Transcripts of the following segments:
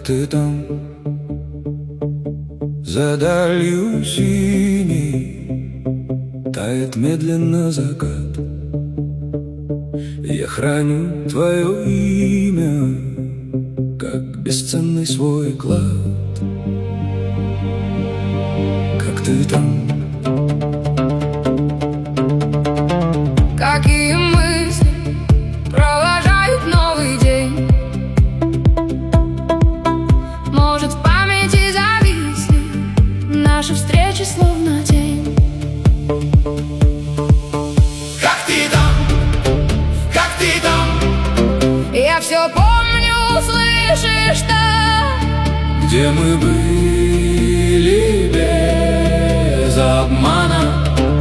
ты там, за далью синей тает медленно закат. Я храню твое имя, как бесценный свой клад. Как ты там? Какие мысли провожают новый день? Может, в памяти зависли наши встречи, словно тень. Как ты там? Как ты там? Я все помню, слышишь, что? Где мы были без обмана?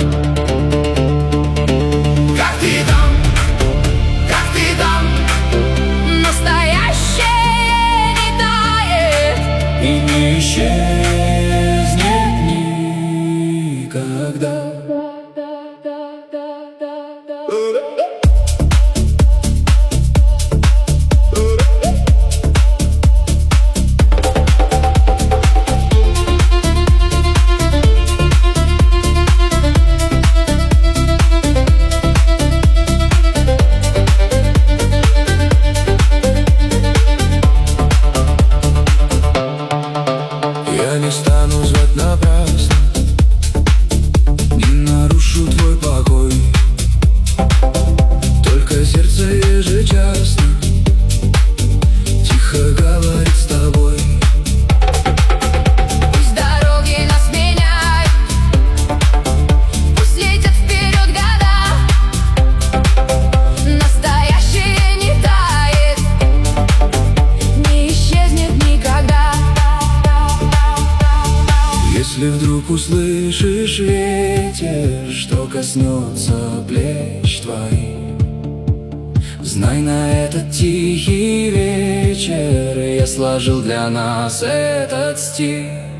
И не исчезнет никогда. Я не стану звать напрасно, не нарушу твой покой. Только сердце ежечасно тихо говорит с тобой. Пусть дороги нас меняют, пусть летят вперед года. Настоящее не тает, не исчезнет никогда. Если вдруг услышишь ветер, что коснется плеч твоих, знай, на этот тихий вечер я сложил для нас этот стих.